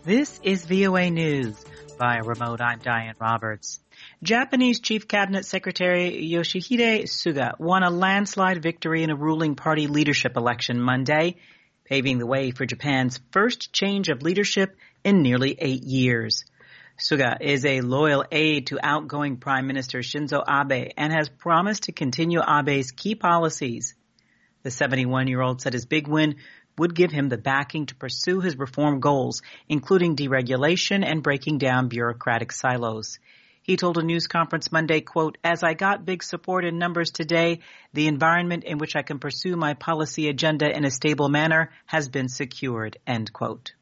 This is VOA News. Via remote, I'm Diane Roberts. Japanese Chief Cabinet Secretary Yoshihide Suga won a landslide victory in a ruling party leadership election Monday, paving the way for Japan's first change of leadership in nearly 8 years. Suga is a loyal aide to outgoing Prime Minister Shinzo Abe and has promised to continue Abe's key policies. The 71-year-old said his big win would give him the backing to pursue his reform goals, including deregulation and breaking down bureaucratic silos. He told a news conference Monday, quote, "As I got big support in numbers today, the environment in which I can pursue my policy agenda in a stable manner has been secured," end quote.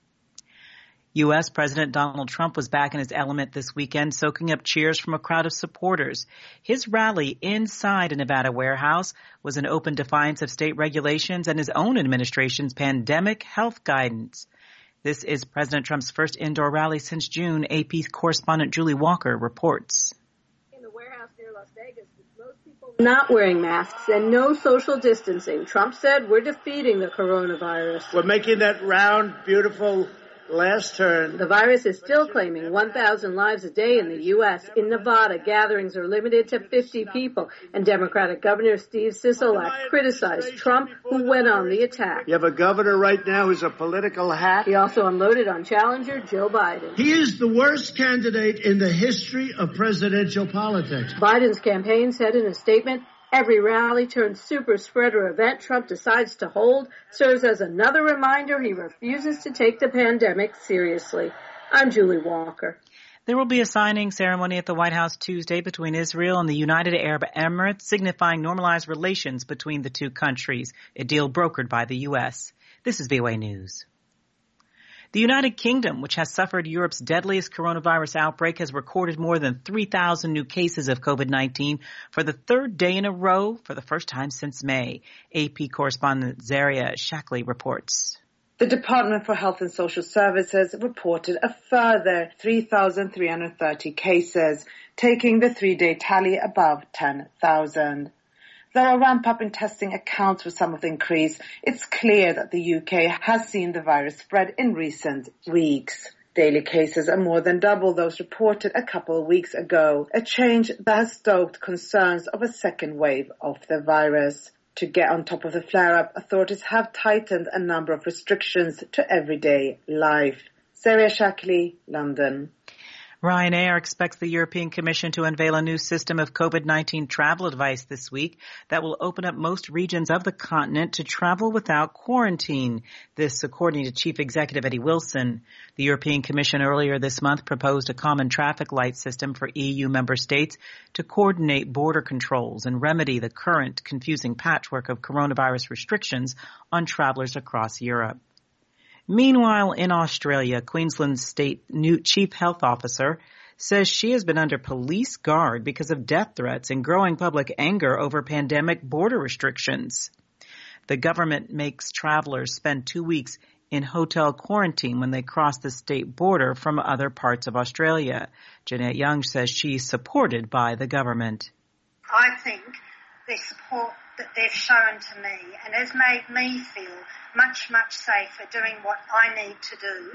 U.S. President Donald Trump was back in his element this weekend, soaking up cheers from a crowd of supporters. His rally inside a Nevada warehouse was an open defiance of state regulations and his own administration's pandemic health guidance. This is President Trump's first indoor rally since June, AP correspondent Julie Walker reports. In the warehouse near Las Vegas, with most people not wearing masks and no social distancing, Trump said, "We're defeating the coronavirus. We're making that round, beautiful last turn." The virus is still claiming 1,000 lives a day in the U.S. In Nevada, gatherings are limited to 50 people, and Democratic Governor Steve Sisolak criticized Trump, who went on the attack. You have a governor right now who's a political hack. He also unloaded on challenger Joe Biden. He is the worst candidate in the history of presidential politics. Biden's campaign said in a statement, "Every rally turned super spreader event Trump decides to hold serves as another reminder he refuses to take the pandemic seriously." I'm Julie Walker. There will be a signing ceremony at the White House Tuesday between Israel and the United Arab Emirates, signifying normalized relations between the two countries, a deal brokered by the U.S. This is VOA News. The United Kingdom, which has suffered Europe's deadliest coronavirus outbreak, has recorded more than 3,000 new cases of COVID-19 for the third day in a row for the first time since May. AP correspondent Zaria Shackley reports. The Department for Health and Social Services reported a further 3,330 cases, taking the three-day tally above 10,000. Though a ramp-up in testing accounts for some of the increase, it's clear that the UK has seen the virus spread in recent weeks. Daily cases are more than double those reported a couple of weeks ago, a change that has stoked concerns of a second wave of the virus. To get on top of the flare-up, authorities have tightened a number of restrictions to everyday life. Sarah Shackley, London. Ryanair expects the European Commission to unveil a new system of COVID-19 travel advice this week that will open up most regions of the continent to travel without quarantine. This, according to Chief Executive Eddie Wilson. The European Commission earlier this month proposed a common traffic light system for EU member states to coordinate border controls and remedy the current confusing patchwork of coronavirus restrictions on travelers across Europe. Meanwhile, in Australia, Queensland's state new chief health officer says she has been under police guard because of death threats and growing public anger over pandemic border restrictions. The government makes travelers spend 2 weeks in hotel quarantine when they cross the state border from other parts of Australia. Jeanette Young says she's supported by the government. I think the support that they've shown to me and has made me feel much, much safer doing what I need to do.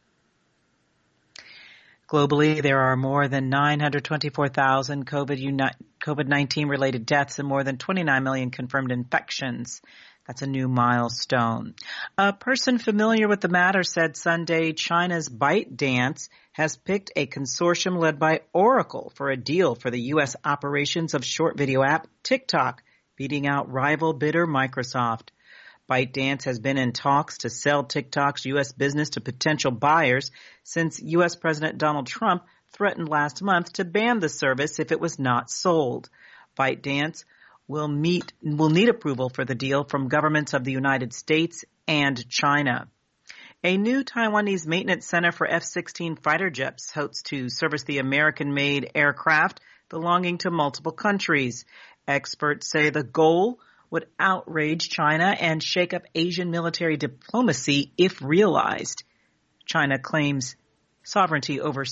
Globally, there are more than 924,000 COVID-19 related deaths and more than 29 million confirmed infections. That's a new milestone. A person familiar with the matter said Sunday China's ByteDance has picked a consortium led by Oracle for a deal for the U.S. operations of short video app TikTok, beating out rival bidder Microsoft. ByteDance has been in talks to sell TikTok's U.S. business to potential buyers since U.S. President Donald Trump threatened last month to ban the service if it was not sold. ByteDance will need approval for the deal from governments of the United States and China. A new Taiwanese maintenance center for F-16 fighter jets hopes to service the American-made aircraft belonging to multiple countries. Experts say the goal would outrage China and shake up Asian military diplomacy if realized. China claims sovereignty over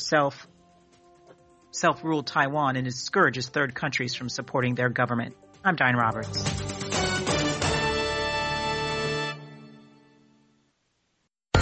self-ruled Taiwan and discourages third countries from supporting their government. I'm Diane Roberts.